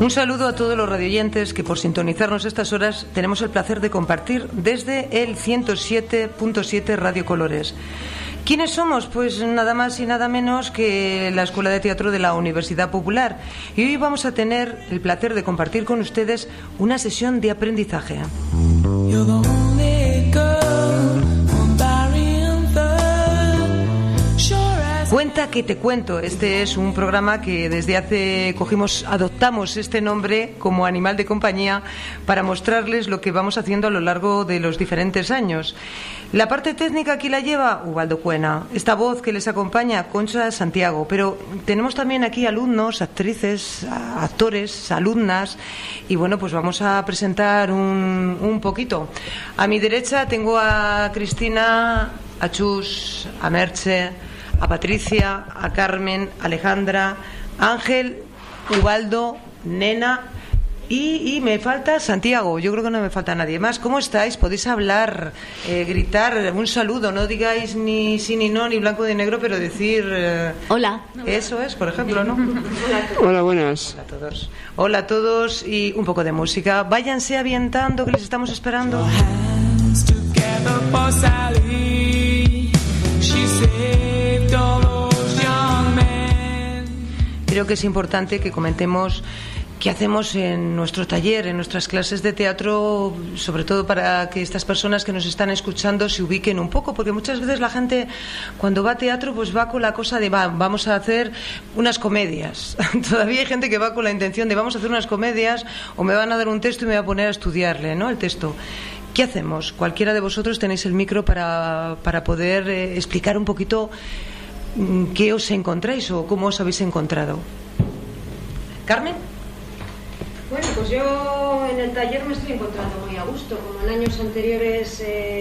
Un saludo a todos los radioyentes que por sintonizarnos estas horas tenemos el placer de compartir desde el 107.7 Radio Colores. ¿Quiénes somos? Pues nada más y nada menos que la Escuela de Teatro de la Universidad Popular. Y hoy vamos a tener el placer de compartir con ustedes una sesión de aprendizaje. Cuenta que te cuento. Este es un programa que desde hace adoptamos este nombre como animal de compañía para mostrarles lo que vamos haciendo a lo largo de los diferentes años. La parte técnica aquí la lleva Ubaldo Cuena. Esta voz que les acompaña, Concha Santiago. Pero tenemos también aquí alumnos, actrices, actores, alumnas. Y bueno, pues vamos a presentar un poquito. A mi derecha tengo a Cristina, a Chus, a Merche, a Patricia, a Carmen, a Alejandra, Ángel, Ubaldo, Nena y me falta Santiago. Yo creo que no me falta nadie más. ¿Cómo estáis? Podéis hablar, gritar un saludo. No digáis ni sí ni no, ni blanco ni negro, pero decir hola. Eso es, por ejemplo, ¿no? Hola, buenas. Hola a todos. Hola a todos y un poco de música. Váyanse avientando que les estamos esperando. Creo que es importante que comentemos qué hacemos en nuestro taller, en nuestras clases de teatro, sobre todo para que estas personas que nos están escuchando se ubiquen un poco, porque muchas veces la gente cuando va a teatro pues va con la cosa de vamos a hacer unas comedias. Todavía hay gente que va con la intención de vamos a hacer unas comedias o me van a dar un texto y me voy a poner a estudiarle, ¿no? El texto. ¿Qué hacemos? Cualquiera de vosotros tenéis el micro para poder explicar un poquito qué os encontráis o cómo os habéis encontrado. ¿Carmen? Bueno, pues yo en el taller me estoy encontrando muy a gusto. Como en años anteriores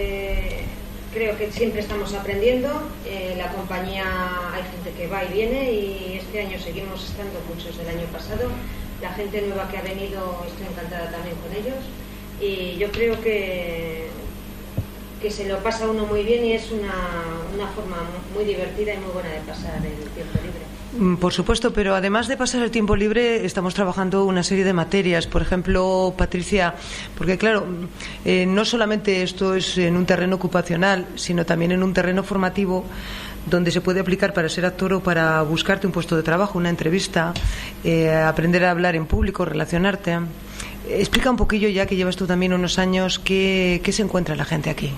creo que siempre estamos aprendiendo. La compañía hay gente que va y viene y este año seguimos estando muchos del año pasado. La gente nueva que ha venido, estoy encantada también con ellos. Y yo creo que se lo pasa uno muy bien y es una forma muy divertida y muy buena de pasar el tiempo libre. Por supuesto, pero además de pasar el tiempo libre estamos trabajando una serie de materias. Por ejemplo, Patricia, porque claro, no solamente esto es en un terreno ocupacional, sino también en un terreno formativo donde se puede aplicar para ser actor o para buscarte un puesto de trabajo, una entrevista, aprender a hablar en público, relacionarte. Explica un poquillo, ya que llevas tú también unos años, ¿qué se encuentra la gente aquí?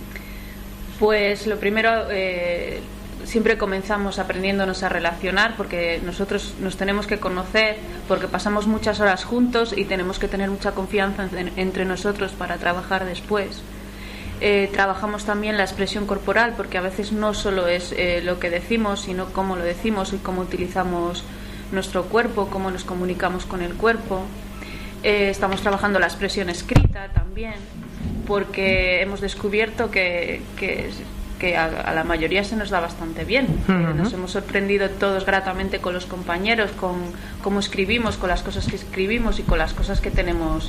Pues lo primero, siempre comenzamos aprendiéndonos a relacionar, porque nosotros nos tenemos que conocer, porque pasamos muchas horas juntos y tenemos que tener mucha confianza entre nosotros para trabajar después. Trabajamos también la expresión corporal, porque a veces no solo es lo que decimos, sino cómo lo decimos y cómo utilizamos nuestro cuerpo, cómo nos comunicamos con el cuerpo. Estamos trabajando la expresión escrita también, porque hemos descubierto que a la mayoría se nos da bastante bien. Nos hemos sorprendido todos gratamente con los compañeros, con cómo escribimos, con las cosas que escribimos y con las cosas que tenemos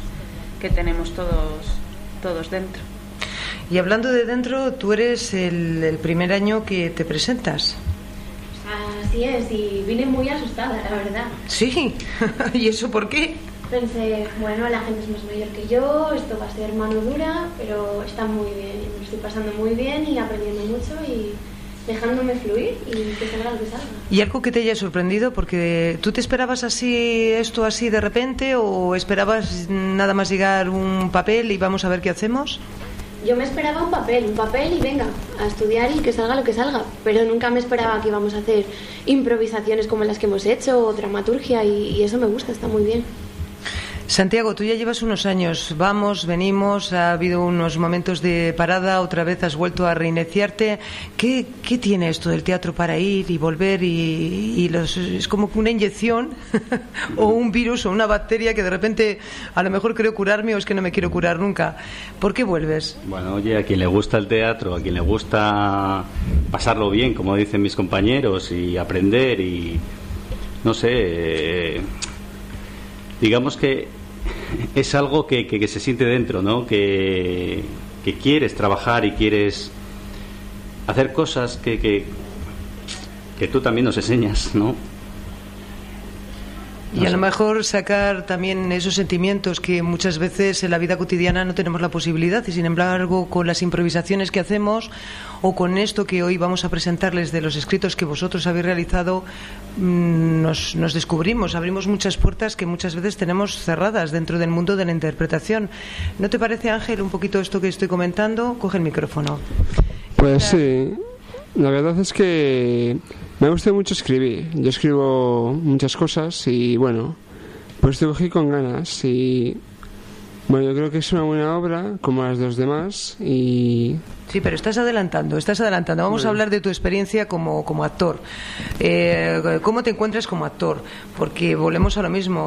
todos dentro. Y hablando de dentro, tú eres el primer año que te presentas. Así es, y vine muy asustada, la verdad. Sí, ¿y eso por qué? Pensé, bueno, la gente es más mayor que yo, esto va a ser mano dura, pero está muy bien, me lo estoy pasando muy bien y aprendiendo mucho y dejándome fluir y que salga lo que salga. ¿Y algo que te haya sorprendido? Porque ¿tú te esperabas esto así de repente o esperabas nada más llegar un papel y vamos a ver qué hacemos? Yo me esperaba un papel y venga, a estudiar y que salga lo que salga, pero nunca me esperaba que íbamos a hacer improvisaciones como las que hemos hecho o dramaturgia y eso me gusta, está muy bien. Santiago, tú ya llevas unos años, vamos, venimos, ha habido unos momentos de parada, otra vez has vuelto a reiniciarte. ¿Qué tiene esto del teatro para ir y volver es como una inyección o un virus o una bacteria que de repente a lo mejor creo curarme o es que no me quiero curar nunca? ¿Por qué vuelves? Bueno, oye, a quien le gusta el teatro, a quien le gusta pasarlo bien, como dicen mis compañeros, y aprender y, no sé, digamos que es algo que se siente dentro, ¿no? Que quieres trabajar y quieres hacer cosas que, que tú también nos enseñas, ¿no? Y a lo mejor sacar también esos sentimientos que muchas veces en la vida cotidiana no tenemos la posibilidad, y sin embargo con las improvisaciones que hacemos o con esto que hoy vamos a presentarles de los escritos que vosotros habéis realizado, nos descubrimos, abrimos muchas puertas que muchas veces tenemos cerradas dentro del mundo de la interpretación. ¿No te parece, Ángel, un poquito esto que estoy comentando? Coge el micrófono. Pues sí, la verdad es que me gusta mucho escribir. Yo escribo muchas cosas y bueno, pues te cogí con ganas y bueno, yo creo que es una buena obra como las dos demás y... Sí, pero estás adelantando. Vamos a hablar de tu experiencia como actor. ¿Cómo te encuentras como actor? Porque volvemos a lo mismo.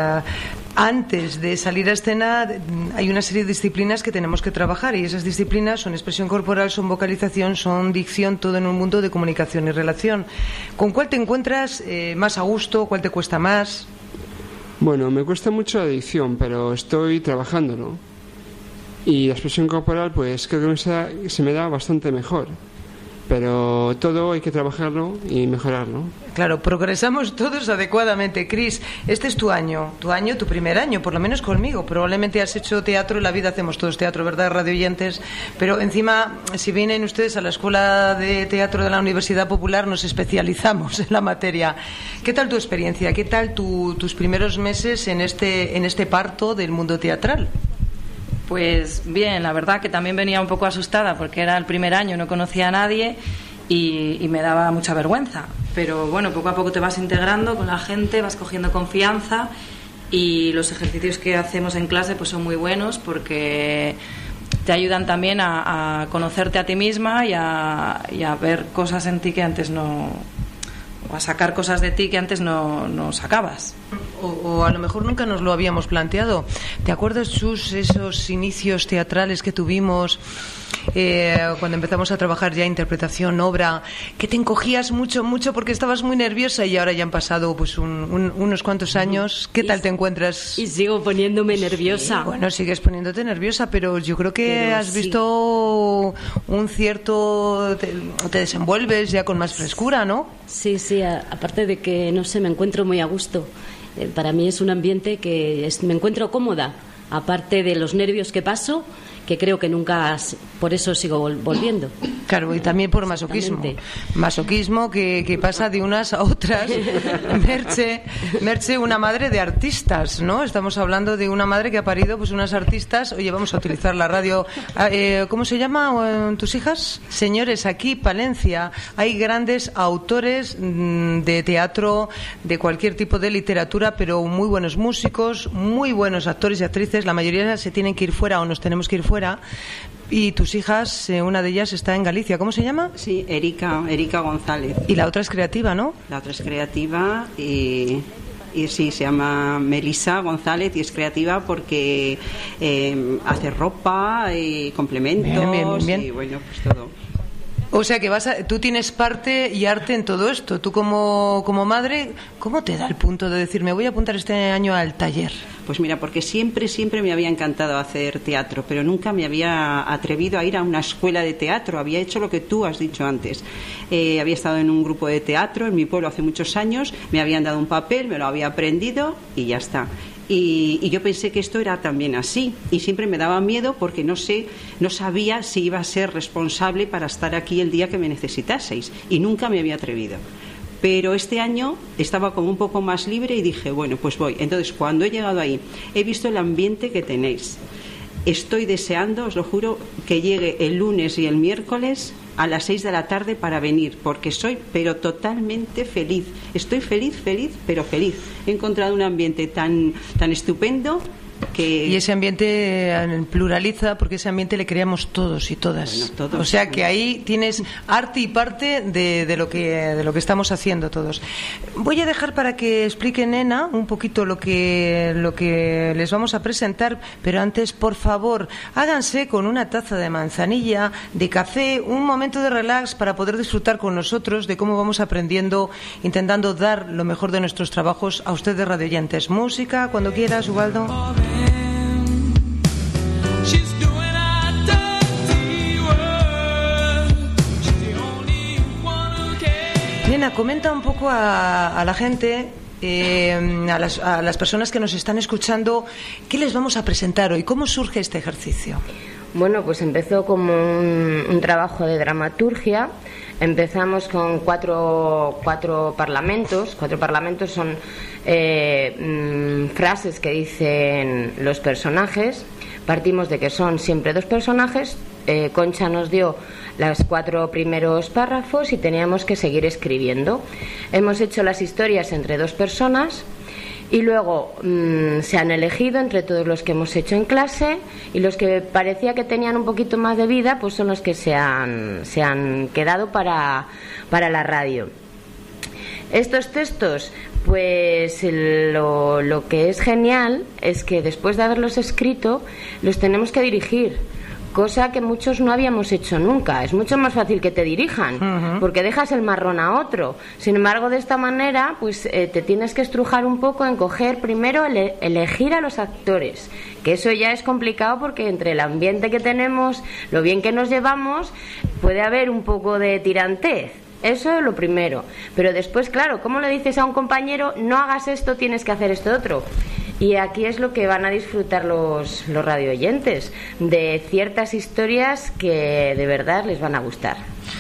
Antes de salir a escena hay una serie de disciplinas que tenemos que trabajar, y esas disciplinas son expresión corporal, son vocalización, son dicción, todo en un mundo de comunicación y relación. ¿Con cuál te encuentras más a gusto? ¿Cuál te cuesta más? Bueno, me cuesta mucho la dicción, pero estoy trabajándolo. Y la expresión corporal, pues creo que se me da bastante mejor. Pero todo hay que trabajarlo y mejorarlo. Claro, progresamos todos adecuadamente. Cris, este es tu primer año, por lo menos conmigo. Probablemente has hecho teatro, en la vida hacemos todos teatro, ¿verdad, radioyentes? Pero encima, si vienen ustedes a la Escuela de Teatro de la Universidad Popular, nos especializamos en la materia. ¿Qué tal tu experiencia? ¿Qué tal tus primeros meses en este parto del mundo teatral? Pues bien, la verdad que también venía un poco asustada porque era el primer año, no conocía a nadie y me daba mucha vergüenza. Pero bueno, poco a poco te vas integrando con la gente, vas cogiendo confianza y los ejercicios que hacemos en clase pues son muy buenos porque te ayudan también a conocerte a ti misma y a ver cosas en ti que antes no... o a sacar cosas de ti que antes no sacabas. O a lo mejor nunca nos lo habíamos planteado. ¿Te acuerdas, Chus, esos inicios teatrales que tuvimos cuando empezamos a trabajar ya interpretación, obra, que te encogías mucho porque estabas muy nerviosa, y ahora ya han pasado pues unos cuantos años? ¿Qué tal te encuentras? Y sigo poniéndome nerviosa. Sí, bueno, sigues poniéndote nerviosa, pero yo creo que has visto un cierto... Te desenvuelves ya con más frescura, ¿no? Sí, aparte de que, no sé, me encuentro muy a gusto. Para mí es un ambiente que me encuentro cómoda, aparte de los nervios que paso, que creo que nunca, por eso sigo volviendo. Claro, y también por masoquismo que pasa de unas a otras. Merche, una madre de artistas, ¿no? Estamos hablando de una madre que ha parido pues unas artistas. Oye, vamos a utilizar la radio. ¿Cómo se llama tus hijas? Señores, aquí Palencia hay grandes autores de teatro, de cualquier tipo de literatura, pero muy buenos músicos, muy buenos actores y actrices. La mayoría se tienen que ir fuera o nos tenemos que ir fuera. Y tus hijas, una de ellas está en Galicia. ¿Cómo se llama? Sí, Erika González. Y la otra es creativa, ¿no? La otra es creativa y sí, se llama Melissa González y es creativa porque hace ropa y complementos bien. Y bueno, pues todo. O sea que tú tienes parte y arte en todo esto. Tú como madre, ¿cómo te da el punto de decir, me voy a apuntar este año al taller? Pues mira, porque siempre me había encantado hacer teatro, pero nunca me había atrevido a ir a una escuela de teatro. Había hecho lo que tú has dicho antes. Había estado en un grupo de teatro en mi pueblo hace muchos años, me habían dado un papel, me lo había aprendido y ya está. Y yo pensé que esto era también así, y siempre me daba miedo porque no sabía si iba a ser responsable para estar aquí el día que me necesitaseis, y nunca me había atrevido. Pero este año estaba como un poco más libre y dije, bueno, pues voy. Entonces, cuando he llegado ahí, he visto el ambiente que tenéis. Estoy deseando, os lo juro, que llegue el lunes y el miércoles a las 6 de la tarde para venir, porque soy pero totalmente feliz. Estoy feliz, pero feliz. He encontrado un ambiente tan estupendo que... Y ese ambiente pluraliza, porque ese ambiente le creamos todos y todas. Bueno, todos. O sea que ahí tienes arte y parte de lo que estamos haciendo todos. Voy a dejar para que explique Nena un poquito lo que les vamos a presentar, pero antes, por favor, háganse con una taza de manzanilla, de café, un momento de relax para poder disfrutar con nosotros de cómo vamos aprendiendo, intentando dar lo mejor de nuestros trabajos a ustedes, radioyentes. Música, cuando quieras, Ubaldo. Nena, comenta un poco a la gente a las personas que nos están escuchando qué les vamos a presentar hoy, cómo surge este ejercicio. Bueno, pues empezó como un trabajo de dramaturgia. Empezamos con cuatro parlamentos. 4 parlamentos son frases que dicen los personajes. Partimos de que son siempre 2 personajes. Concha nos dio los 4 primeros párrafos y teníamos que seguir escribiendo. Hemos hecho las historias entre 2 personas y luego se han elegido entre todos los que hemos hecho en clase, y los que parecía que tenían un poquito más de vida pues son los que se han quedado para la radio. Estos textos, pues lo que es genial es que después de haberlos escrito los tenemos que dirigir, cosa que muchos no habíamos hecho nunca. Es mucho más fácil que te dirijan, porque dejas el marrón a otro. Sin embargo, de esta manera, pues te tienes que estrujar un poco en coger primero, elegir a los actores, que eso ya es complicado porque entre el ambiente que tenemos, lo bien que nos llevamos, puede haber un poco de tirantez. Eso es lo primero. Pero después, claro, ¿cómo le dices a un compañero, no hagas esto, tienes que hacer esto otro? Y aquí es lo que van a disfrutar los radioyentes, de ciertas historias que de verdad les van a gustar.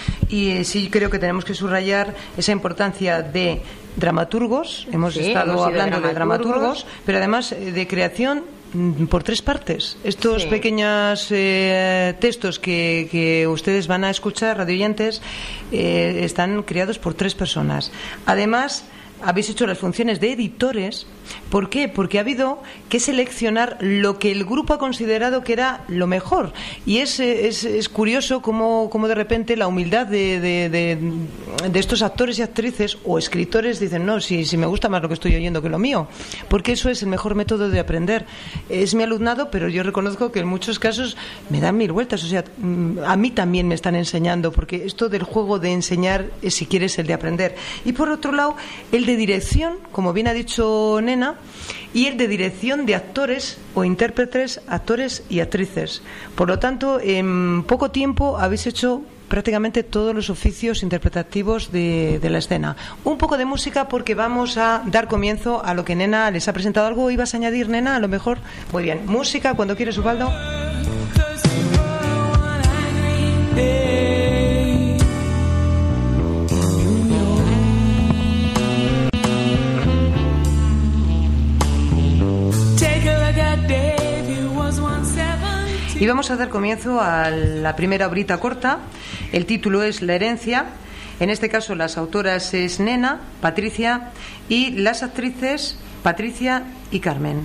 Y sí creo que tenemos que subrayar esa importancia de dramaturgos. Hemos estado hablando de dramaturgos, pero además de creación por 3 partes. Estos pequeños textos que ustedes van a escuchar, radioyentes, están creados por 3 personas. Además, habéis hecho las funciones de editores. ¿Por qué? Porque ha habido que seleccionar lo que el grupo ha considerado que era lo mejor. Y es curioso cómo de repente la humildad de estos actores y actrices o escritores dicen, no, si me gusta más lo que estoy oyendo que lo mío. Porque eso es el mejor método de aprender. Es mi alumnado, pero yo reconozco que en muchos casos me dan 1000 vueltas. O sea, a mí también me están enseñando, porque esto del juego de enseñar es, si quieres, el de aprender. Y por otro lado, el de dirección, como bien ha dicho Nena, y el de dirección de actores o intérpretes, actores y actrices. Por lo tanto, en poco tiempo habéis hecho prácticamente todos los oficios interpretativos de la escena. Un poco de música porque vamos a dar comienzo a lo que Nena les ha presentado. ¿Algo ibas a añadir, Nena? A lo mejor. Muy bien. Música cuando quieres, Ubaldo. Y vamos a dar comienzo a la primera obrita corta. El título es La herencia. En este caso las autoras es Nena, Patricia, y las actrices Patricia y Carmen.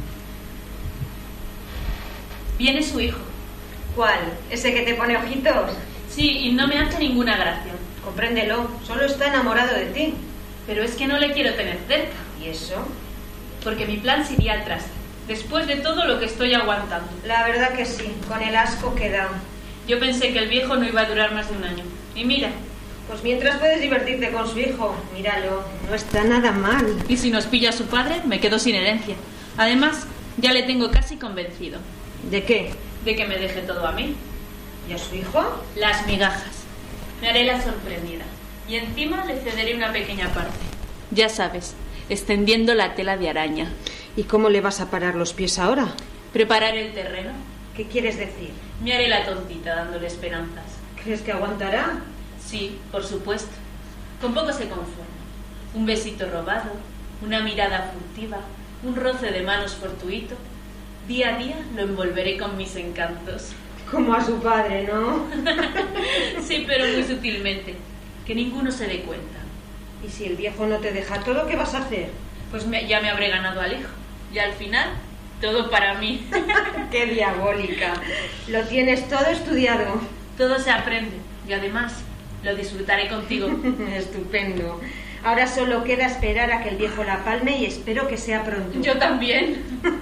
Viene su hijo. ¿Cuál? ¿Ese que te pone ojitos? Sí, y no me hace ninguna gracia. Compréndelo, solo está enamorado de ti. Pero es que no le quiero tener cerca. ¿Y eso? Porque mi plan sería al traste, después de todo lo que estoy aguantando. La verdad que sí, con el asco que da. Yo pensé que el viejo no iba a durar más de 1 año. Y mira. Pues mientras puedes divertirte con su hijo, míralo, no está nada mal. Y si nos pilla su padre, me quedo sin herencia. Además, ya le tengo casi convencido. ¿De qué? De que me deje todo a mí. ¿Y a su hijo? Las migajas. Me haré la sorprendida. Y encima le cederé una pequeña parte. Ya sabes, extendiendo la tela de araña. ¿Y cómo le vas a parar los pies ahora? Preparar el terreno. ¿Qué quieres decir? Me haré la tontita dándole esperanzas. ¿Crees que aguantará? Sí, por supuesto. Con poco se conforma. Un besito robado, una mirada furtiva, un roce de manos fortuito. Día a día lo envolveré con mis encantos. Como a su padre, ¿no? Sí, pero muy sutilmente. Que ninguno se dé cuenta. ¿Y si el viejo no te deja todo, qué vas a hacer? Pues ya me habré ganado al hijo. Y al final, todo para mí. ¡Qué diabólica! Lo tienes todo estudiado. Todo se aprende. Y además, lo disfrutaré contigo. Estupendo. Ahora solo queda esperar a que el viejo la palme y espero que sea pronto. Yo también.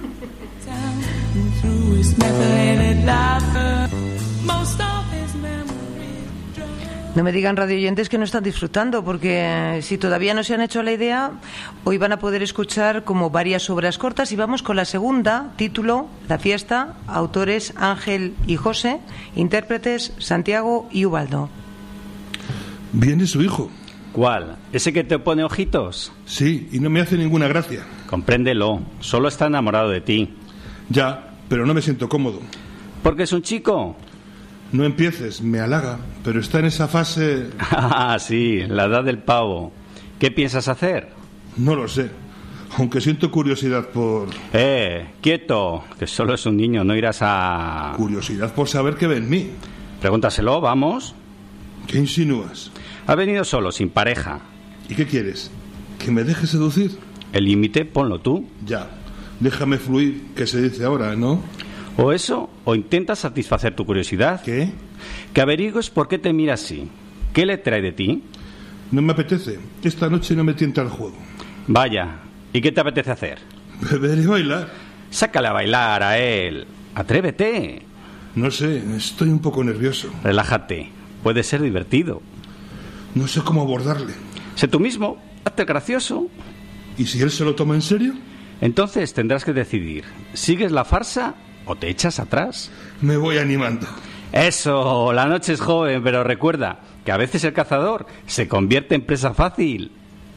No me digan, radioyentes, que no están disfrutando, porque si todavía no se han hecho la idea, hoy van a poder escuchar como varias obras cortas. Y vamos con la segunda, título La fiesta, autores Ángel y José, intérpretes Santiago y Ubaldo. Viene su hijo. ¿Cuál? ¿Ese que te pone ojitos? Sí, y no me hace ninguna gracia. Compréndelo, solo está enamorado de ti. Ya, pero no me siento cómodo. ¿Porque es un chico? No empieces, me halaga, pero está en esa fase... Ah, sí, la edad del pavo. ¿Qué piensas hacer? No lo sé, aunque siento curiosidad por... Quieto, que solo es un niño, no irás a... Curiosidad por saber qué ve en mí. Pregúntaselo, vamos. ¿Qué insinúas? Ha venido solo, sin pareja. ¿Y qué quieres? ¿Que me deje seducir? El límite, ponlo tú. Ya, déjame fluir, que se dice ahora, ¿no? O eso, o intentas satisfacer tu curiosidad. ¿Qué? Que averigües por qué te mira así. ¿Qué le trae de ti? No me apetece. Esta noche no me tienta el juego. Vaya, ¿y qué te apetece hacer? Beber y bailar. Sácale a bailar a él. Atrévete. No sé, estoy un poco nervioso. Relájate, puede ser divertido. No sé cómo abordarle. Sé tú mismo, hazte gracioso. ¿Y si él se lo toma en serio? Entonces tendrás que decidir, ¿sigues la farsa o te echas atrás? Me voy animando. Eso, la noche es joven, pero recuerda que a veces el cazador se convierte en presa fácil.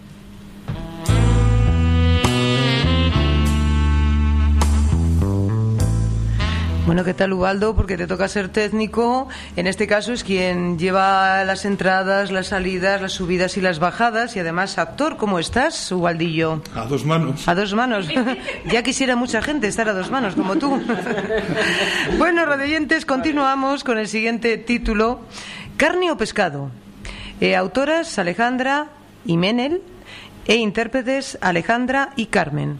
Bueno, ¿qué tal, Ubaldo? Porque te toca ser técnico. En este caso es quien lleva las entradas, las salidas, las subidas y las bajadas. Y además actor. ¿Cómo estás, Ubaldillo? A dos manos. A dos manos. Ya quisiera mucha gente estar a dos manos, como tú. Bueno, radioyentes, continuamos con el siguiente título. Carne o pescado. Autoras Alejandra y Menel e intérpretes Alejandra y Carmen.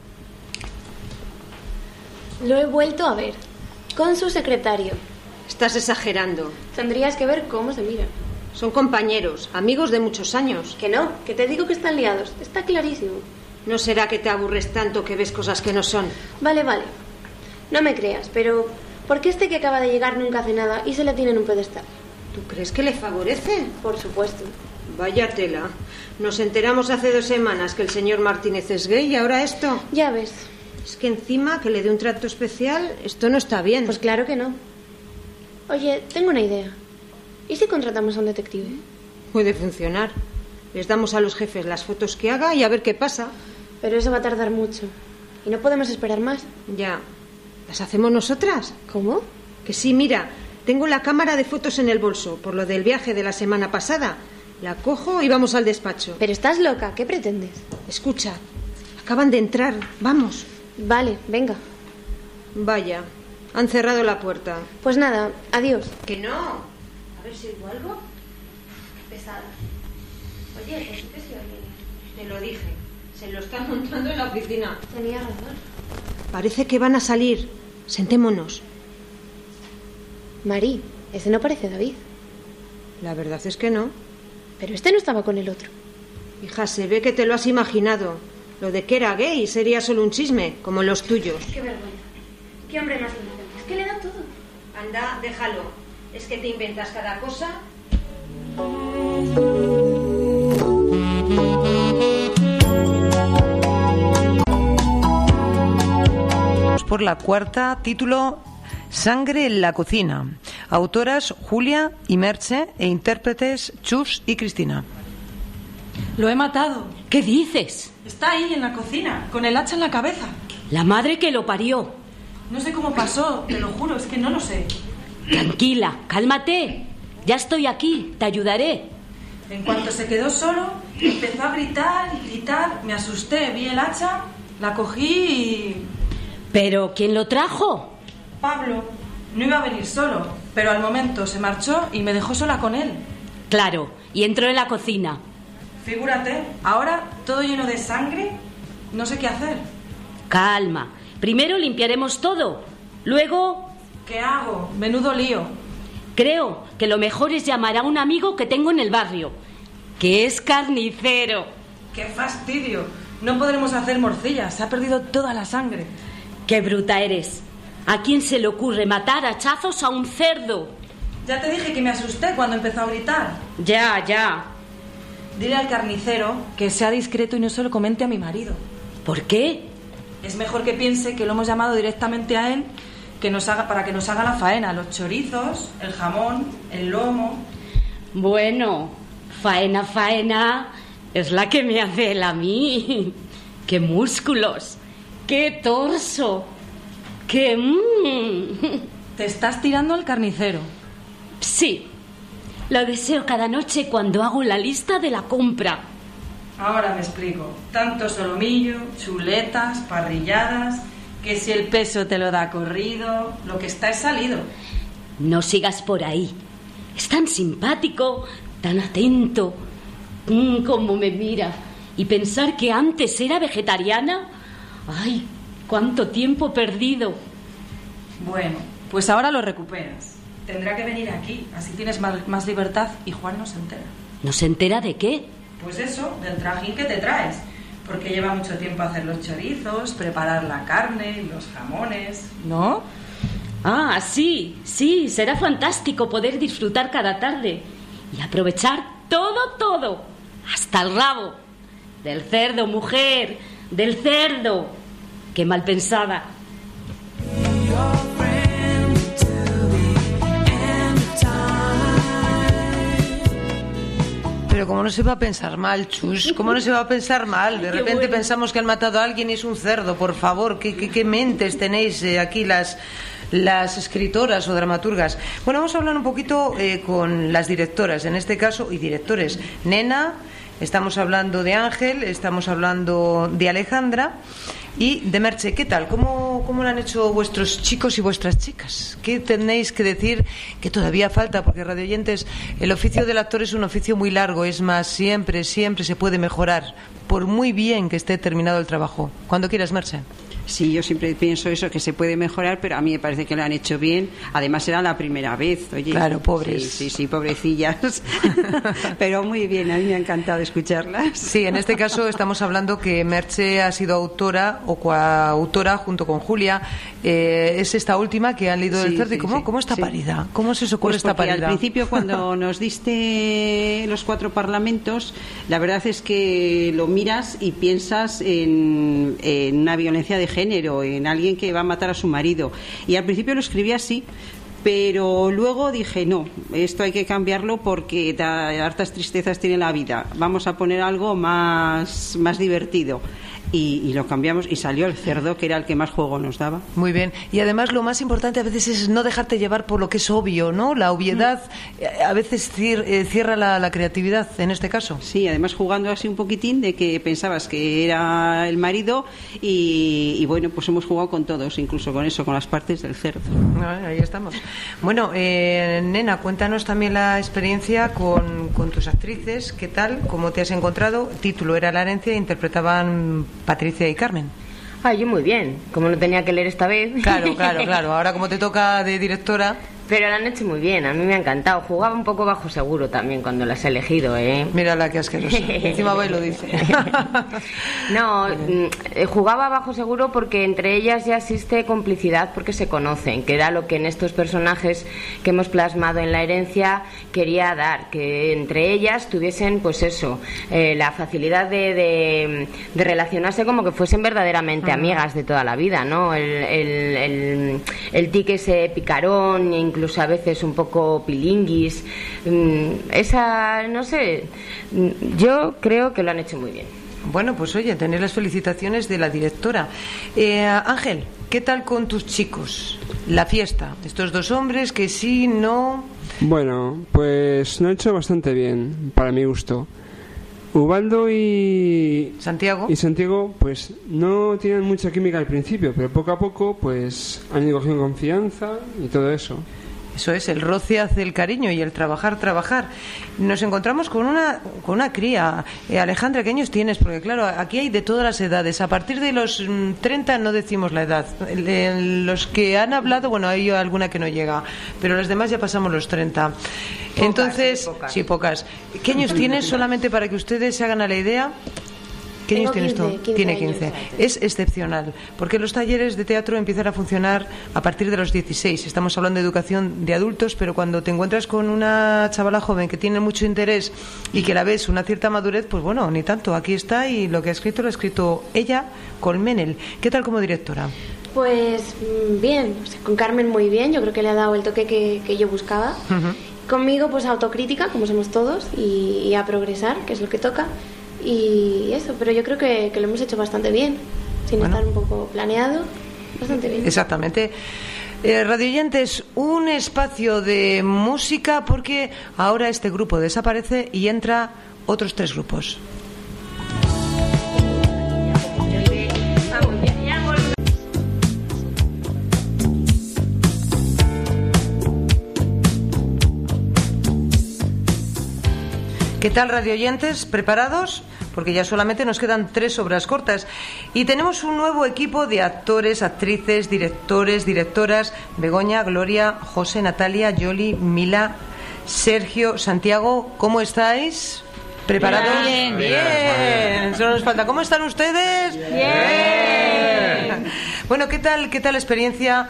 Lo he vuelto a ver. Con su secretario. Estás exagerando. Tendrías que ver cómo se miran. Son compañeros, amigos de muchos años. Que no, que te digo que están liados. Está clarísimo. ¿No será que te aburres tanto que ves cosas que no son? Vale. No me creas, pero ¿por qué este que acaba de llegar nunca hace nada y se le tiene en un pedestal? ¿Tú crees que le favorece? Por supuesto. Vaya tela. Nos enteramos hace 2 semanas que el señor Martínez es gay y ahora esto. Ya ves. Es que encima que le dé un trato especial, esto no está bien. Pues claro que no. Oye, tengo una idea. ¿Y si contratamos a un detective? Puede funcionar. Les damos a los jefes las fotos que haga y a ver qué pasa. Pero eso va a tardar mucho. Y no podemos esperar más. Ya. ¿Las hacemos nosotras? ¿Cómo? Que sí, mira. Tengo la cámara de fotos en el bolso, por lo del viaje de la semana pasada. La cojo y vamos al despacho. Pero estás loca. ¿Qué pretendes? Escucha. Acaban de entrar. Vamos. Vale, venga. Vaya, han cerrado la puerta. Pues nada, adiós. Que no. A ver si digo algo. Qué pesada. Oye, pues sí que se oye. Te lo dije. Se lo están montando en la oficina. Tenía razón. Parece que van a salir. Sentémonos. Mari, ese no parece David. La verdad es que no. Pero este no estaba con el otro. Hija, se ve que te lo has imaginado. Lo de que era gay sería solo un chisme, como los tuyos. Qué vergüenza. Qué hombre más lindo. Es que le da todo. Anda, déjalo. Es que te inventas cada cosa. Por la cuarta, título Sangre en la cocina. Autoras Julia y Merche e intérpretes Chus y Cristina. Lo he matado. ¿Qué dices? Está ahí en la cocina, con el hacha en la cabeza. La madre que lo parió. No sé cómo pasó, te lo juro, es que no lo sé. Tranquila, cálmate. Ya estoy aquí, te ayudaré. En cuanto se quedó solo, empezó a gritar y gritar. Me asusté, vi el hacha, la cogí y... ¿Pero quién lo trajo? Pablo. No iba a venir solo, pero al momento se marchó y me dejó sola con él. Claro, y entró en la cocina. Figúrate, ahora todo lleno de sangre, no sé qué hacer. Calma, primero limpiaremos todo, luego... ¿Qué hago? Menudo lío. Creo que lo mejor es llamar a un amigo que tengo en el barrio, que es carnicero. ¡Qué fastidio! No podremos hacer morcillas, se ha perdido toda la sangre. ¡Qué bruta eres! ¿A quién se le ocurre matar a hachazos a un cerdo? Ya te dije que me asusté cuando empezó a gritar. Ya. Dile al carnicero que sea discreto y no se lo comente a mi marido. ¿Por qué? Es mejor que piense que lo hemos llamado directamente a él para que nos haga la faena, los chorizos, el jamón, el lomo. Bueno, faena, es la que me hace él a mí. ¡Qué músculos! ¡Qué torso! ¡Qué... Te estás tirando al carnicero. Sí, lo deseo cada noche cuando hago la lista de la compra. Ahora me explico. Tanto solomillo, chuletas, parrilladas, que si el peso te lo da corrido, lo que está es salido. No sigas por ahí. Es tan simpático, tan atento. Cómo me mira. Y pensar que antes era vegetariana. ¡Ay, cuánto tiempo perdido! Bueno, pues ahora lo recuperas. Tendrá que venir aquí, así tienes más libertad y Juan no se entera. ¿No se entera de qué? Pues eso, del trajín que te traes. Porque lleva mucho tiempo hacer los chorizos, preparar la carne, los jamones, ¿no? Ah, sí, será fantástico poder disfrutar cada tarde y aprovechar todo, hasta el rabo. Del cerdo, mujer, del cerdo. Qué mal pensada. Pero ¿cómo no se va a pensar mal, Chus? ¿Cómo no se va a pensar mal? De repente pensamos que han matado a alguien y es un cerdo. Por favor, ¿qué mentes tenéis aquí las escritoras o dramaturgas? Bueno, vamos a hablar un poquito con las directoras, en este caso, y directores. Nena, estamos hablando de Ángel, estamos hablando de Alejandra y de Merche. ¿Qué tal? ¿Cómo lo han hecho vuestros chicos y vuestras chicas? ¿Qué tenéis que decir que todavía falta? Porque, radioyentes, el oficio del actor es un oficio muy largo. Es más, siempre se puede mejorar, por muy bien que esté terminado el trabajo. Cuando quieras, Merche. Sí, yo siempre pienso eso, que se puede mejorar, pero a mí me parece que lo han hecho bien. Además, era la primera vez, oye. Claro, pobres. Sí, pobrecillas. Pero muy bien, a mí me ha encantado escucharlas. Sí, en este caso estamos hablando que Merche ha sido autora o coautora junto con Julia. Es esta última que han leído del cerdo. ¿Y cómo está parida? ¿Cómo se os ocurre esta parida? Al principio, cuando nos diste los 4 parlamentos, la verdad es que lo miras y piensas en una violencia de género, en alguien que va a matar a su marido. Y al principio lo escribí así, pero luego dije, no, esto hay que cambiarlo porque hartas tristezas tiene la vida. Vamos a poner algo más divertido. Y lo cambiamos y salió el cerdo, que era el que más juego nos daba. Muy bien. Y además lo más importante a veces es no dejarte llevar por lo que es obvio, ¿no? La obviedad a veces cierra la creatividad, en este caso. Sí, además jugando así un poquitín de que pensabas que era el marido y bueno, pues hemos jugado con todos, incluso con eso, con las partes del cerdo. Ahí estamos. Bueno, Nena, cuéntanos también la experiencia con tus actrices. ¿Qué tal? ¿Cómo te has encontrado? El título era La herencia e interpretaban Patricia y Carmen. Yo muy bien, como no tenía que leer esta vez. Claro. Ahora como te toca de directora. Pero la han hecho muy bien, a mí me ha encantado. Jugaba un poco bajo seguro también cuando las he elegido, ¿eh? Mírala qué asquerosa. Encima va y lo dice. No, jugaba bajo seguro porque entre ellas ya existe complicidad porque se conocen, que era lo que en estos personajes que hemos plasmado en La herencia quería dar, que entre ellas tuviesen, pues eso, la facilidad de relacionarse como que fuesen verdaderamente amigas de toda la vida, ¿no? El tique ese picarón, incluso a veces un poco pilinguis, no sé, yo creo que lo han hecho muy bien. Bueno, pues oye, tener las felicitaciones de la directora. Ángel, ¿qué tal con tus chicos? La fiesta, estos 2 hombres que sí, no... Bueno, pues lo han hecho bastante bien, para mi gusto. Ubaldo y Santiago pues no tienen mucha química al principio, pero poco a poco pues han ido cogiendo confianza y todo eso. Eso es, el roce hace el cariño y el trabajar. Nos encontramos con una cría. Alejandra, ¿qué años tienes? Porque claro, aquí hay de todas las edades. A partir de los 30 no decimos la edad. Los que han hablado, bueno, hay alguna que no llega, pero los demás ya pasamos los 30. Entonces, sí, pocas. ¿Qué años tienes? Solamente para que ustedes se hagan a la idea. ¿Qué años tienes tú? Tiene 15. Es excepcional, porque los talleres de teatro empiezan a funcionar a partir de los 16. Estamos hablando de educación de adultos, pero cuando te encuentras con una chavala joven que tiene mucho interés y que la ves una cierta madurez, pues bueno, ni tanto. Aquí está y lo que ha escrito lo ha escrito ella con Menel. ¿Qué tal como directora? Pues bien, o sea, con Carmen muy bien. Yo creo que le ha dado el toque que yo buscaba. Conmigo pues autocrítica, como somos todos, y a progresar, que es lo que toca. y eso, pero yo creo que lo hemos hecho bastante bien, sin estar un poco planeado, bastante bien. Exactamente. Radioyentes, un espacio de música porque ahora este grupo desaparece y entra otros 3 grupos. ¿Qué tal, radioyentes? ¿Preparados? Porque ya solamente nos quedan 3 obras cortas. Y tenemos un nuevo equipo de actores, actrices, directores, directoras. Begoña, Gloria, José, Natalia, Yoli, Mila, Sergio, Santiago. ¿Cómo estáis? ¿Preparados? Bien. Bien. Solo nos falta. ¿Cómo están ustedes? Bien. Bueno, ¿qué tal la experiencia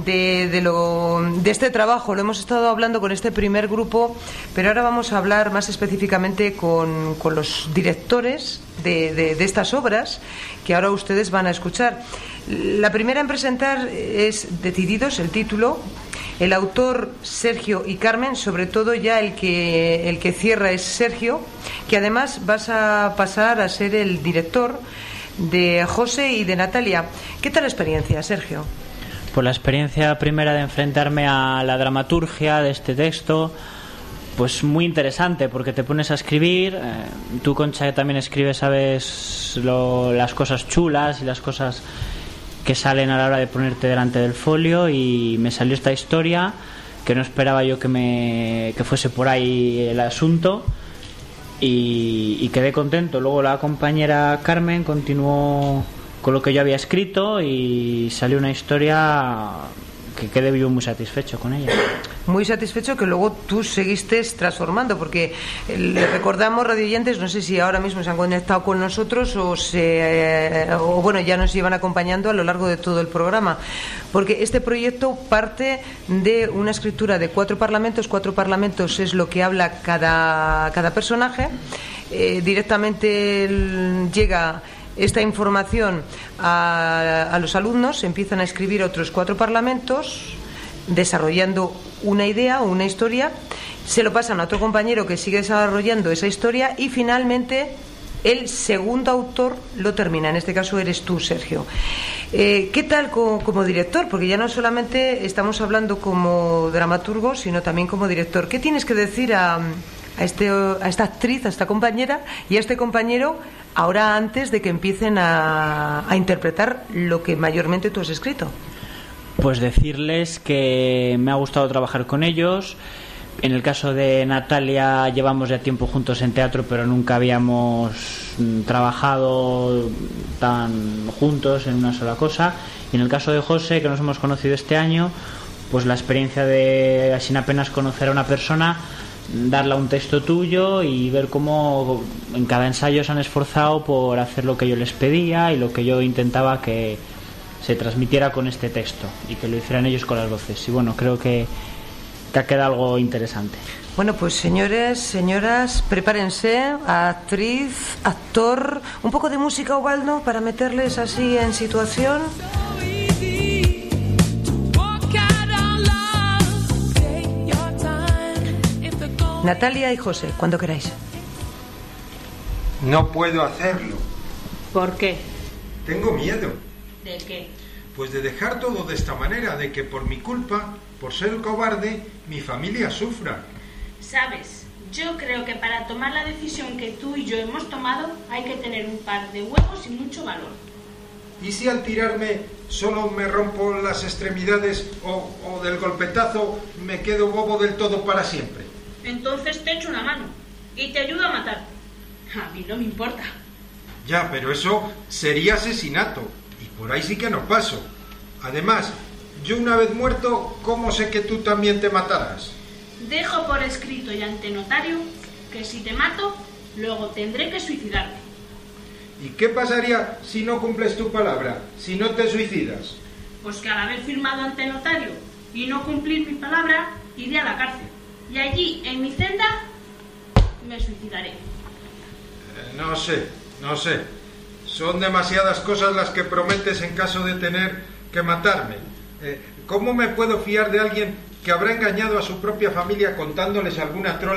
de este trabajo? Lo hemos estado hablando con este primer grupo, pero ahora vamos a hablar más específicamente con los directores de estas obras que ahora ustedes van a escuchar. La primera en presentar es Decididos, el título. El autor Sergio y Carmen, sobre todo ya el que cierra es Sergio, que además vas a pasar a ser el director de José y de Natalia. ¿Qué tal la experiencia, Sergio? Pues la experiencia primera de enfrentarme a la dramaturgia de este texto, pues muy interesante, porque te pones a escribir. Tú, Concha, que también escribes, sabes las cosas chulas y las cosas que salen a la hora de ponerte delante del folio, y me salió esta historia que no esperaba yo que fuese por ahí el asunto, y quedé contento. Luego la compañera Carmen continuó con lo que yo había escrito y salió una historia que quedé yo muy satisfecho con ella. Muy satisfecho, que luego tú seguiste transformando, porque le recordamos, radioyentes, no sé si ahora mismo se han conectado con nosotros o bueno, ya nos llevan acompañando a lo largo de todo el programa, porque este proyecto parte de una escritura de 4 parlamentos. 4 parlamentos es lo que habla cada personaje. Directamente llega esta información a los alumnos, empiezan a escribir otros 4 parlamentos desarrollando una idea o una historia, se lo pasan a otro compañero que sigue desarrollando esa historia y finalmente el segundo autor lo termina. En este caso eres tú, Sergio. ¿Qué tal como director? Porque ya no solamente estamos hablando como dramaturgo, sino también como director. ¿Qué tienes que decir a esta actriz, a esta compañera y a este compañero ahora, antes de que empiecen a interpretar lo que mayormente tú has escrito? Pues decirles que me ha gustado trabajar con ellos. En el caso de Natalia, llevamos ya tiempo juntos en teatro, pero nunca habíamos trabajado tan juntos en una sola cosa. Y en el caso de José, que nos hemos conocido este año, pues la experiencia de, sin apenas conocer a una persona, darle un texto tuyo y ver cómo en cada ensayo se han esforzado por hacer lo que yo les pedía y lo que yo intentaba que se transmitiera con este texto, y que lo hicieran ellos con las voces. Y bueno, creo que ha quedado algo interesante. Bueno, pues señores, señoras, prepárense, actriz, actor, un poco de música, Ubaldo, para meterles así en situación. Natalia y José, cuando queráis. No puedo hacerlo. ¿Por qué? Tengo miedo. ¿De qué? Pues de dejar todo de esta manera, de que por mi culpa, por ser cobarde, mi familia sufra. Sabes, yo creo que para tomar la decisión que tú y yo hemos tomado hay que tener un par de huevos y mucho valor. ¿Y si al tirarme solo me rompo las extremidades o del golpetazo me quedo bobo del todo para siempre? Entonces te echo una mano y te ayudo a matar. A mí no me importa. Ya, pero eso sería asesinato. Y por ahí sí que no paso. Además, yo una vez muerto, ¿cómo sé que tú también te matarás? Dejo por escrito y ante notario que si te mato, luego tendré que suicidarme. ¿Y qué pasaría si no cumples tu palabra, si no te suicidas? Pues que al haber firmado ante notario y no cumplir mi palabra, iré a la cárcel. Y allí, en mi celda, me suicidaré. No sé. Son demasiadas cosas las que prometes en caso de tener que matarme. ¿Cómo me puedo fiar de alguien que habrá engañado a su propia familia contándoles alguna trola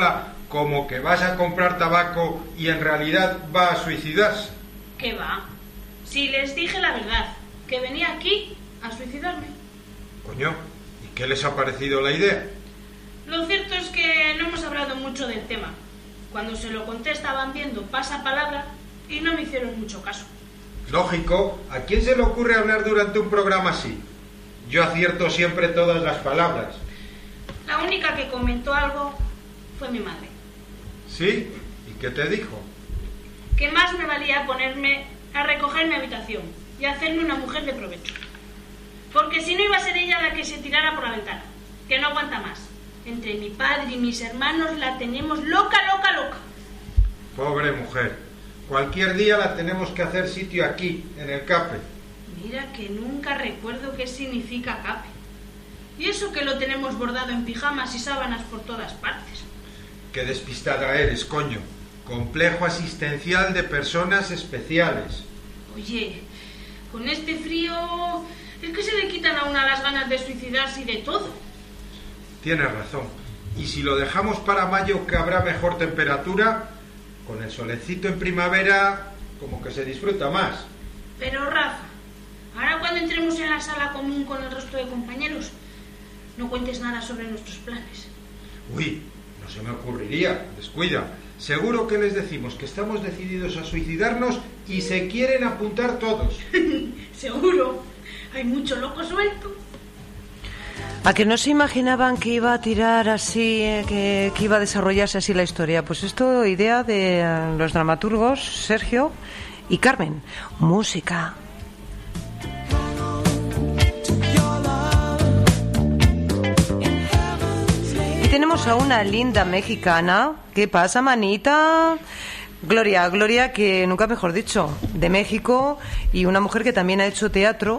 como que vas a comprar tabaco y en realidad va a suicidarse. ¿Qué va? Si les dije la verdad, que venía aquí a suicidarme. Coño, ¿y qué les ha parecido la idea? Lo cierto es que no hemos hablado mucho del tema. Cuando se lo conté estaban viendo pasapalabra y no me hicieron mucho caso. Lógico, ¿a quién se le ocurre hablar durante un programa así? Yo acierto siempre todas las palabras. La única que comentó algo fue mi madre. ¿Sí? ¿Y qué te dijo? Que más me valía ponerme a recoger mi habitación y hacerme una mujer de provecho. Porque si no iba a ser ella la que se tirara por la ventana, que no aguanta más. Entre mi padre y mis hermanos la tenemos loca, loca, loca. Pobre mujer. Cualquier día la tenemos que hacer sitio aquí, en el CAPE. Mira que nunca recuerdo qué significa CAPE. Y eso que lo tenemos bordado en pijamas y sábanas por todas partes. Qué despistada eres, coño. Complejo asistencial de personas especiales. Oye, con este frío es que se le quitan a una las ganas de suicidarse y de todo. Tienes razón. Y si lo dejamos para mayo, que habrá mejor temperatura, con el solecito en primavera, como que se disfruta más. Pero Rafa, ahora cuando entremos en la sala común con el resto de compañeros, no cuentes nada sobre nuestros planes. Uy, no se me ocurriría, descuida. Seguro que les decimos que estamos decididos a suicidarnos y se quieren apuntar todos. Seguro, hay mucho loco suelto. ¿A que no se imaginaban que iba a tirar así, que iba a desarrollarse así la historia? Pues esto, idea de los dramaturgos Sergio y Carmen. Música. Y tenemos a una linda mexicana. ¿Qué pasa, manita? Gloria, que nunca mejor dicho, de México, y una mujer que también ha hecho teatro.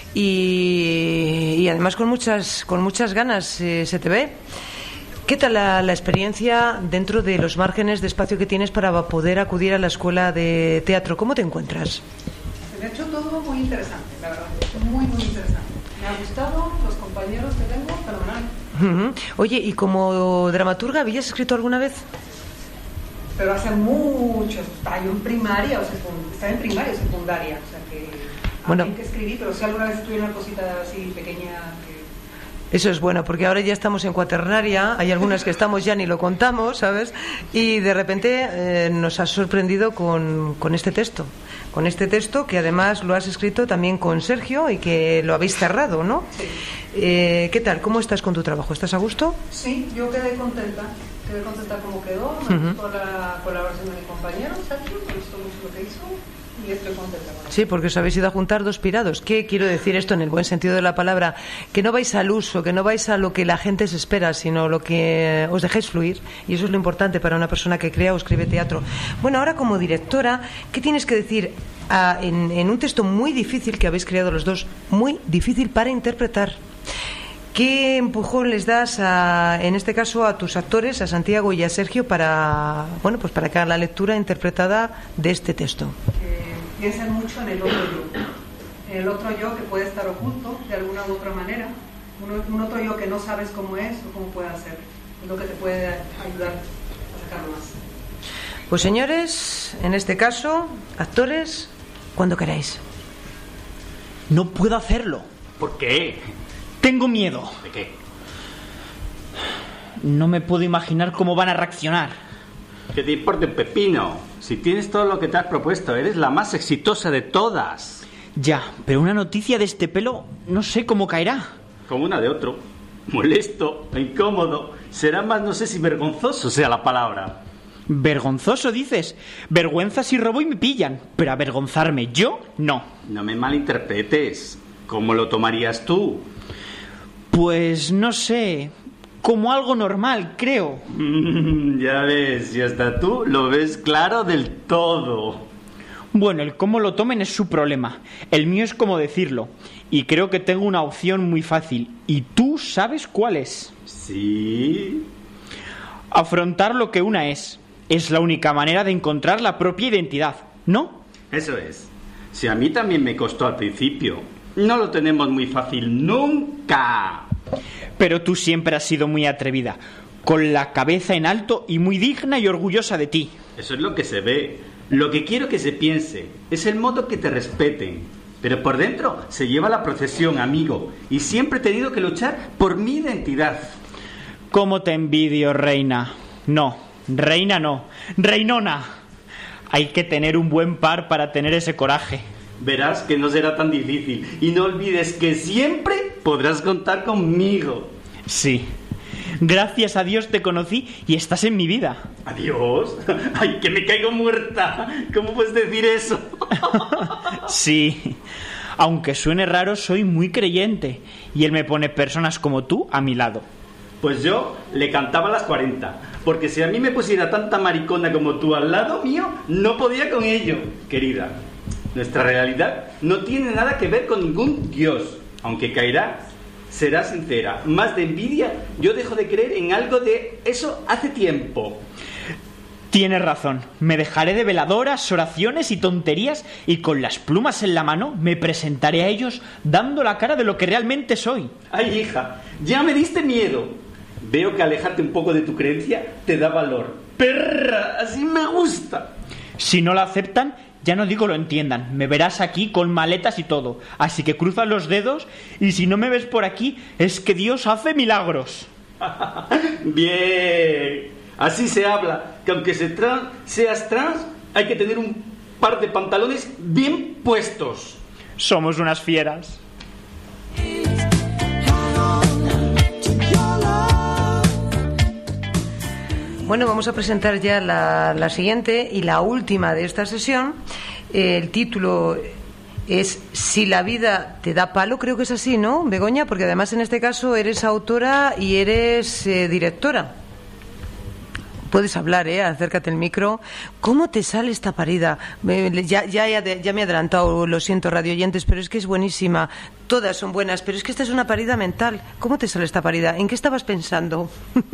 Y además con muchas ganas, se te ve. ¿Qué tal la experiencia dentro de los márgenes de espacio que tienes para poder acudir a la escuela de teatro? ¿Cómo te encuentras? Se me ha hecho todo muy interesante, la verdad, muy interesante. Me ha gustado, los compañeros que tengo, fenomenal. Oye, ¿y como dramaturga habías escrito alguna vez? Pero hace mucho, estaba yo en primaria o secundaria, o sea que... Bueno, que escribí, pero si alguna vez estuve en una cosita así pequeña que... Eso es bueno, porque ahora ya estamos en cuaternaria, hay algunas que estamos ya ni lo contamos, ¿sabes? Y de repente nos has sorprendido con este texto que además lo has escrito también con Sergio y que lo habéis cerrado, ¿no? Sí. ¿Qué tal? ¿Cómo estás con tu trabajo? ¿Estás a gusto? Sí, yo quedé contenta como quedó, me gustó la colaboración de mi compañero Sergio, me gustó mucho lo que hizo. Y estoy contenta con eso. Sí, porque os habéis ido a juntar dos pirados. ¿Qué quiero decir esto en el buen sentido de la palabra? Que no vais al uso, que no vais a lo que la gente se espera, sino lo que os dejéis fluir. Y eso es lo importante para una persona que crea o escribe teatro. Bueno, ahora como directora, ¿qué tienes que decir en un texto muy difícil que habéis creado los dos? Muy difícil para interpretar. ¿Qué empujón les das en este caso a tus actores, a Santiago y a Sergio, para que hagan la lectura interpretada de este texto? Piensen mucho en el otro yo. En el otro yo que puede estar oculto de alguna u otra manera. Un otro yo que no sabes cómo es o cómo puede hacer. Es lo que te puede ayudar a sacarlo más. Pues señores, en este caso, actores, cuando queráis. No puedo hacerlo. ¿Por qué? Tengo miedo. ¿De qué? No me puedo imaginar cómo van a reaccionar. ¿Qué te importa un pepino? Si tienes todo lo que te has propuesto, eres la más exitosa de todas. Ya, pero una noticia de este pelo no sé cómo caerá. Como una de otro. Molesto, incómodo. Será más, no sé si vergonzoso sea la palabra. ¿Vergonzoso dices? Vergüenza si robo y me pillan, pero avergonzarme yo, no. No me malinterpretes. ¿Cómo lo tomarías tú? Pues no sé, como algo normal, creo. Ya ves, y hasta tú lo ves claro del todo. Bueno, el cómo lo tomen es su problema. El mío es cómo decirlo. Y creo que tengo una opción muy fácil. ¿Y tú sabes cuál es? Sí. Afrontar lo que una es. Es la única manera de encontrar la propia identidad, ¿no? Eso es. Si a mí también me costó al principio. No lo tenemos muy fácil nunca. Pero tú siempre has sido muy atrevida. con la cabeza en alto y muy digna y orgullosa de ti. Eso es lo que se ve. Lo que quiero que se piense es el modo que te respeten. Pero por dentro se lleva la procesión, amigo. Y siempre he tenido que luchar por mi identidad. ¿Cómo te envidio, reina? No, reina no, reinona. Hay que tener un buen par para tener ese coraje. Verás que no será tan difícil. Y no olvides que siempre podrás contar conmigo. Sí. Gracias a Dios te conocí y estás en mi vida. ¿Adiós? ¡Ay, que me caigo muerta! ¿Cómo puedes decir eso? Sí. Aunque suene raro, soy muy creyente. Y él me pone personas como tú a mi lado. Pues yo le cantaba a las 40. Porque si a mí me pusiera tanta maricona como tú al lado mío, no podía con ello. Querida, nuestra realidad no tiene nada que ver con ningún Dios. Aunque caerá, será sincera. Más de envidia, yo dejo de creer en algo de eso hace tiempo. Tienes razón. Me dejaré de veladoras, oraciones y tonterías y con las plumas en la mano me presentaré a ellos dando la cara de lo que realmente soy. Ay, hija, ya me diste miedo. Veo que alejarte un poco de tu creencia te da valor. ¡Perra! Así me gusta. Si no la aceptan, ya no digo lo entiendan. Me verás aquí con maletas y todo. Así que cruza los dedos y si no me ves por aquí es que Dios hace milagros. Bien. Así se habla, que aunque seas trans, hay que tener un par de pantalones bien puestos. Somos unas fieras. Bueno, vamos a presentar ya la siguiente y la última de esta sesión. El título es Si la vida te da palo, creo que es así, ¿no, Begoña? Porque además en este caso eres autora y eres directora. Puedes hablar, acércate al micro. ¿Cómo te sale esta parida? Ya me he adelantado, lo siento, radioyentes, pero es que es buenísima. Todas son buenas, pero es que esta es una parida mental. ¿Cómo te sale esta parida? ¿En qué estabas pensando?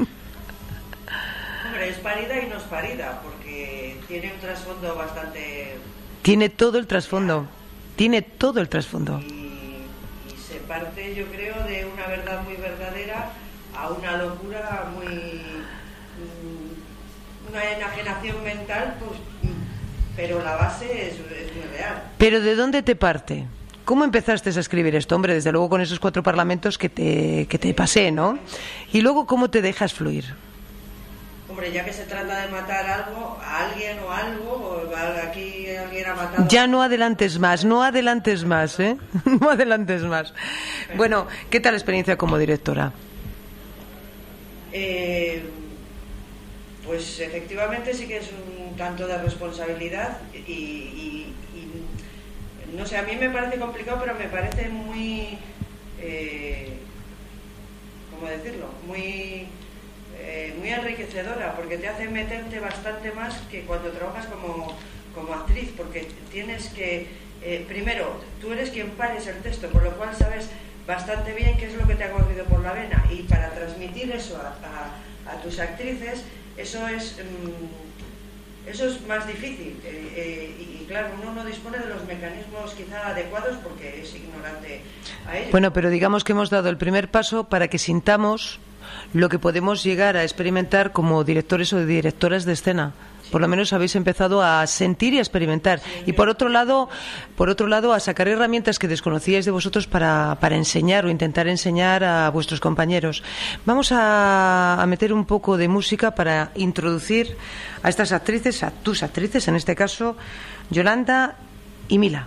Hombre, es parida y no es parida, porque tiene un trasfondo bastante... Tiene todo el trasfondo. Tiene todo el trasfondo. Y se parte, yo creo, de una verdad muy verdadera a una locura muy... una enajenación mental, pues, pero la base es muy real. ¿Pero de dónde te parte? ¿Cómo empezaste a escribir esto? Hombre, desde luego con esos 4 parlamentos que te pasé, ¿no? Y luego, ¿cómo te dejas fluir? Hombre, ya que se trata de matar algo, a alguien o algo, o aquí alguien ha matado... Ya no adelantes más, no adelantes más, ¿eh? No adelantes más. Bueno, ¿qué tal la experiencia como directora? Pues efectivamente sí que es un tanto de responsabilidad y no sé, a mí me parece complicado, pero me parece muy, ¿cómo decirlo? Muy enriquecedora, porque te hace meterte bastante más que cuando trabajas como actriz, porque tienes que, primero, tú eres quien pares el texto, por lo cual sabes bastante bien qué es lo que te ha corrido por la vena, y para transmitir eso a tus actrices, eso es más difícil y claro, uno no dispone de los mecanismos quizá adecuados porque es ignorante a ello. Bueno, pero digamos que hemos dado el primer paso para que sintamos lo que podemos llegar a experimentar como directores o directoras de escena. Por lo menos habéis empezado a sentir y a experimentar. Y por otro lado, a sacar herramientas que desconocíais de vosotros para enseñar o intentar enseñar a vuestros compañeros. Vamos a meter un poco de música para introducir a estas actrices, a tus actrices, en este caso, Yolanda y Mila.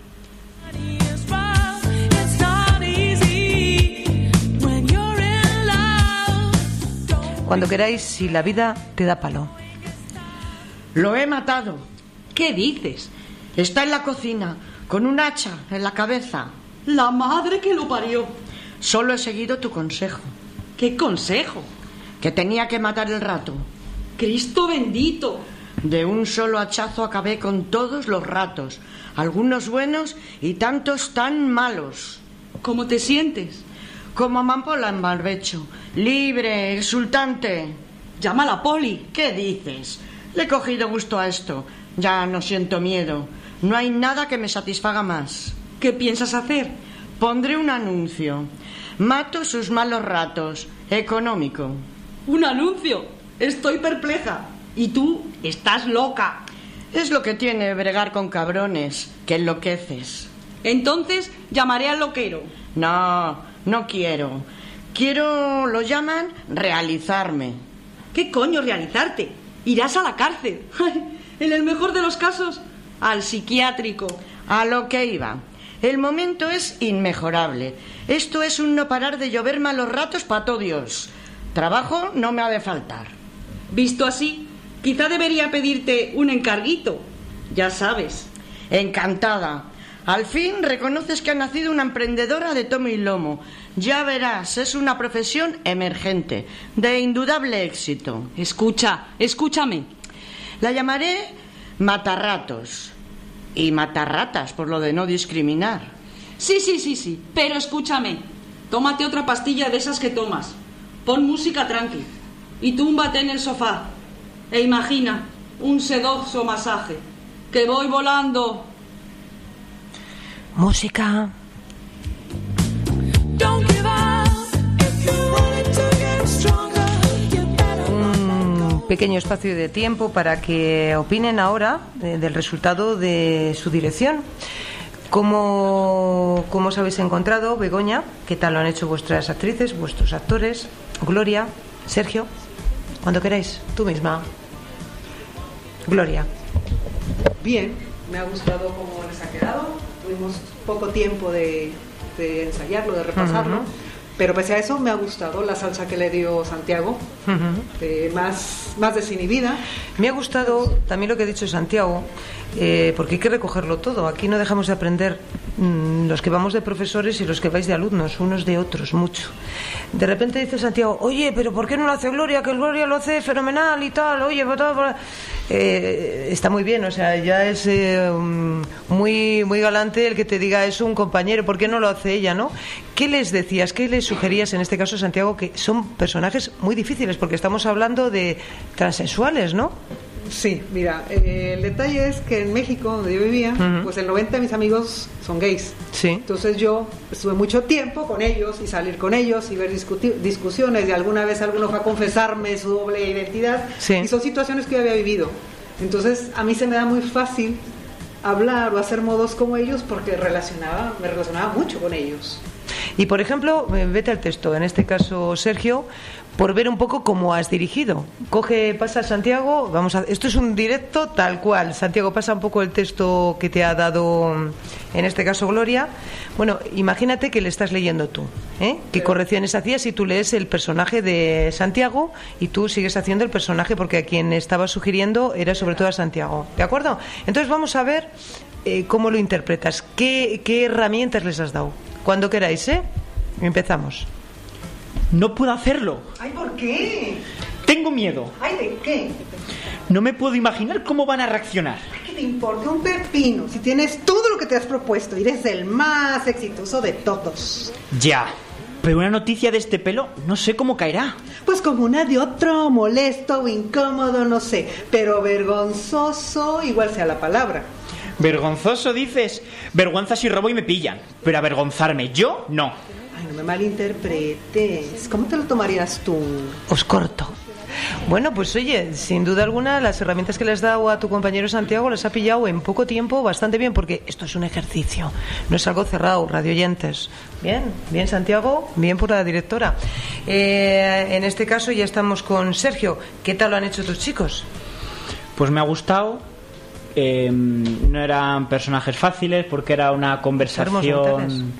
Cuando queráis, si la vida te da palo. Lo he matado. ¿Qué dices? Está en la cocina, con un hacha en la cabeza. La madre que lo parió. Solo he seguido tu consejo. ¿Qué consejo? Que tenía que matar el rato. ¡Cristo bendito! De un solo hachazo acabé con todos los ratos, algunos buenos y tantos tan malos. ¿Cómo te sientes? Como amapola en barbecho, libre, exultante. Llama a la poli. ¿Qué dices? Le he cogido gusto a esto. Ya no siento miedo. No hay nada que me satisfaga más. ¿Qué piensas hacer? Pondré un anuncio. Mato sus malos ratos. Económico. Un anuncio. Estoy perpleja. Y tú estás loca. Es lo que tiene bregar con cabrones, que enloqueces. Entonces llamaré al loquero. No, no quiero. Quiero, lo llaman, realizarme. ¿Qué coño realizarte? Irás a la cárcel. En el mejor de los casos, al psiquiátrico. A lo que iba. El momento es inmejorable. Esto es un no parar de llover malos ratos para todo Dios. Trabajo no me ha de faltar. Visto así, quizá debería pedirte un encarguito. Ya sabes. Encantada. Al fin reconoces que ha nacido una emprendedora de tomo y lomo. Ya verás, es una profesión emergente, de indudable éxito. Escúchame. La llamaré Matarratos. Y Matarratas, por lo de no discriminar. Sí, pero escúchame. Tómate otra pastilla de esas que tomas. Pon música tranqui. Y túmbate en el sofá. E imagina un sedoso masaje. Que voy volando. Música. Un pequeño espacio de tiempo para que opinen ahora del resultado de su dirección. ¿Cómo os habéis encontrado, Begoña? ¿Qué tal lo han hecho vuestras actrices, vuestros actores? Gloria, Sergio, cuando queráis, tú misma. Gloria. Bien, me ha gustado cómo les ha quedado. Tuvimos poco tiempo de ensayarlo, de repasarlo. Pero pese a eso me ha gustado la salsa que le dio Santiago, más desinhibida. Me ha gustado también lo que ha dicho Santiago, porque hay que recogerlo todo. Aquí no dejamos de aprender los que vamos de profesores y los que vais de alumnos, unos de otros, mucho. De repente dice Santiago, oye, pero ¿por qué no lo hace Gloria? Que Gloria lo hace fenomenal y tal, oye, está muy bien, o sea, ya es muy, muy galante el que te diga eso un compañero, ¿por qué no lo hace ella, no? ¿Qué les decías, qué les sugerías en este caso, Santiago, que son personajes muy difíciles, porque estamos hablando de transexuales, ¿no? Sí, mira, el detalle es que en México, donde yo vivía, pues el 90% de mis amigos son gays. Sí. Entonces yo estuve mucho tiempo con ellos y salir con ellos y ver discusiones, y alguna vez alguno fue a confesarme su doble identidad. Sí. Y son situaciones que yo había vivido. Entonces a mí se me da muy fácil hablar o hacer modos como ellos porque me relacionaba mucho con ellos. Y por ejemplo, vete al texto, en este caso Sergio, por ver un poco cómo has dirigido. Pasa Santiago, esto es un directo tal cual. Santiago, pasa un poco el texto que te ha dado, en este caso Gloria. Bueno, imagínate que le estás leyendo tú, ¿Qué correcciones hacías si tú lees el personaje de Santiago y tú sigues haciendo el personaje, porque a quien estaba sugiriendo era sobre todo a Santiago, ¿de acuerdo? Entonces vamos a ver cómo lo interpretas, qué herramientas les has dado. Cuando queráis, empezamos. No puedo hacerlo. Ay, ¿por qué? Tengo miedo. Ay, ¿de qué? No me puedo imaginar cómo van a reaccionar. Ay, ¿qué te importa un pepino? Si tienes todo lo que te has propuesto y eres el más exitoso de todos. Ya, pero una noticia de este pelo no sé cómo caerá. Pues como una de otro, molesto o incómodo, no sé, pero vergonzoso igual sea la palabra. ¿Vergonzoso dices? Vergüenza si robo y me pillan, pero avergonzarme yo, no. Ay, no me malinterpretes. ¿Cómo te lo tomarías tú? Os corto. Bueno, pues oye, sin duda alguna las herramientas que le has dado a tu compañero Santiago las ha pillado en poco tiempo bastante bien, porque esto es un ejercicio, no es algo cerrado, radioyentes. Bien Santiago, bien por la directora. En este caso ya estamos con Sergio. ¿Qué tal lo han hecho tus chicos? Pues me ha gustado. No eran personajes fáciles porque era una conversación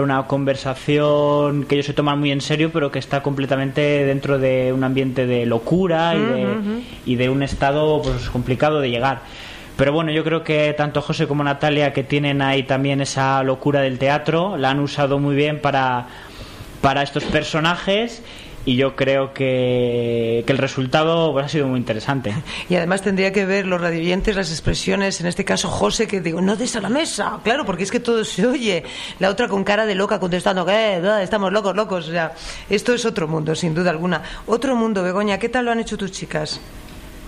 que ellos se toman muy en serio, pero que está completamente dentro de un ambiente de locura y de un estado pues complicado de llegar. Pero bueno, yo creo que tanto José como Natalia, que tienen ahí también esa locura del teatro, la han usado muy bien para estos personajes. Y yo creo que el resultado pues, ha sido muy interesante. Y además tendría que ver los radioyentes, las expresiones, en este caso José, que digo, no des a la mesa. Claro, porque es que todo se oye. La otra con cara de loca contestando, estamos locos. O sea, esto es otro mundo, sin duda alguna. Otro mundo, Begoña, ¿qué tal lo han hecho tus chicas?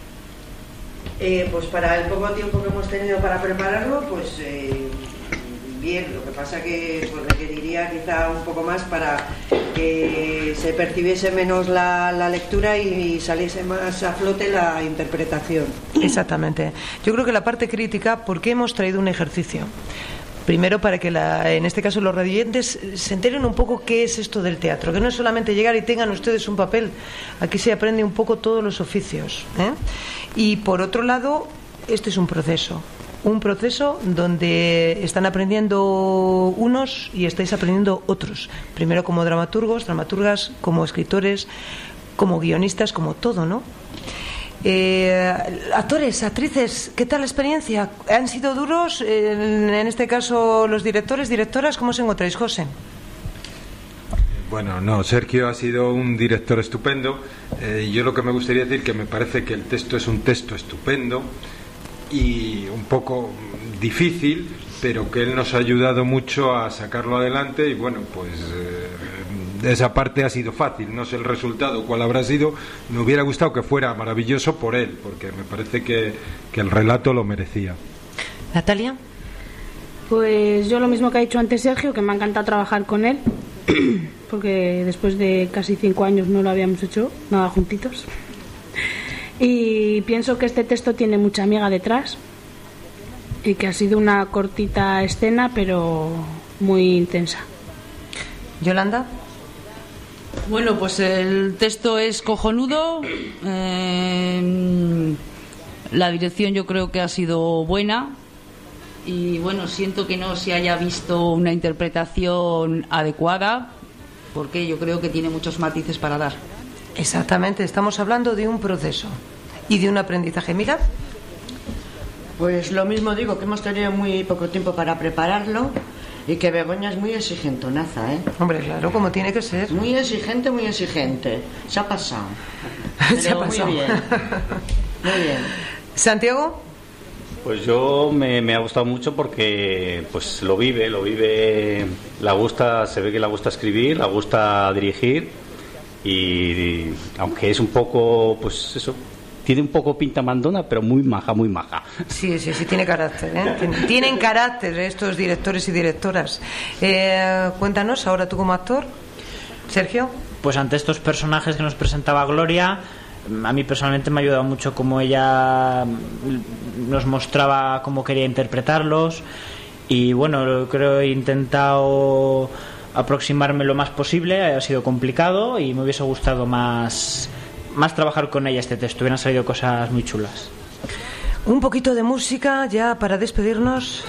Pues para el poco tiempo que hemos tenido para prepararlo, pues bien, lo que pasa que pues, requeriría quizá un poco más para que se percibiese menos la lectura y saliese más a flote la interpretación. Exactamente. Yo creo que la parte crítica, ¿por qué hemos traído un ejercicio? Primero, para que en este caso los radioyentes se enteren un poco qué es esto del teatro, que no es solamente llegar y tengan ustedes un papel, aquí se aprende un poco todos los oficios, ¿eh? Y por otro lado, este es un proceso donde están aprendiendo unos y estáis aprendiendo otros, primero como dramaturgos, dramaturgas, como escritores, como guionistas, como todo, ¿no? Actores, actrices, ¿qué tal la experiencia? ¿Han sido duros? En este caso, los directores, directoras, ¿cómo os encontráis, José? Bueno, no, Sergio ha sido un director estupendo. Yo lo que me gustaría decir que me parece que el texto es un texto estupendo y un poco difícil, pero que él nos ha ayudado mucho a sacarlo adelante y bueno, pues esa parte ha sido fácil, no sé el resultado cuál habrá sido. Me hubiera gustado que fuera maravilloso por él, porque me parece que el relato lo merecía. Natalia. Pues yo lo mismo que ha dicho antes Sergio, que me ha encantado trabajar con él, porque después de casi 5 años no lo habíamos hecho nada juntitos. Y pienso que este texto tiene mucha amiga detrás y que ha sido una cortita escena, pero muy intensa. Yolanda. Bueno, pues el texto es cojonudo. La dirección yo creo que ha sido buena. Y bueno, siento que no se haya visto una interpretación adecuada, porque yo creo que tiene muchos matices para dar. Exactamente, estamos hablando de un proceso y de un aprendizaje. Mira. Pues lo mismo digo, que hemos tenido muy poco tiempo para prepararlo y que Begoña es muy exigentonaza, ¿eh? Hombre, claro, como tiene que ser. Muy exigente, muy exigente. Se ha pasado. Se ha pasado. Muy bien. Muy bien. ¿Santiago? Pues yo me ha gustado mucho porque pues lo vive, se ve que le gusta escribir, le gusta dirigir y aunque es un poco, pues eso, tiene un poco pinta mandona, pero muy maja, muy maja. Sí, tiene carácter, ¿eh? Tienen carácter estos directores y directoras. Cuéntanos, ahora tú como actor, Sergio. Pues ante estos personajes que nos presentaba Gloria, a mí personalmente me ha ayudado mucho cómo ella nos mostraba cómo quería interpretarlos y bueno, creo que he intentado aproximarme lo más posible. Ha sido complicado y me hubiese gustado más trabajar con ella este texto, hubieran salido cosas muy chulas. Un poquito de música ya para despedirnos.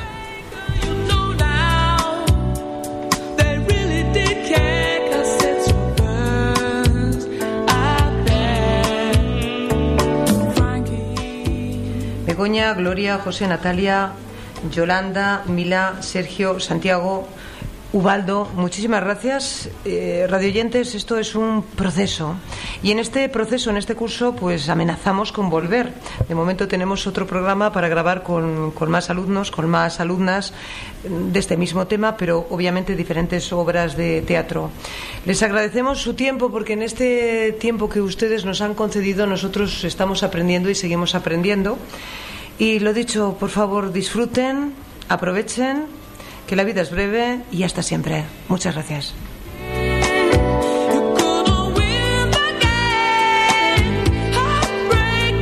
Begoña, Gloria, José, Natalia, Yolanda, Mila, Sergio, Santiago, Ubaldo, muchísimas gracias. Radioyentes, esto es un proceso y en este proceso, en este curso, pues amenazamos con volver. De momento tenemos otro programa para grabar con más alumnos, con más alumnas de este mismo tema, pero obviamente diferentes obras de teatro. Les agradecemos su tiempo porque en este tiempo que ustedes nos han concedido nosotros estamos aprendiendo y seguimos aprendiendo. Y lo dicho, por favor, disfruten, aprovechen, que la vida es breve y hasta siempre. Muchas gracias.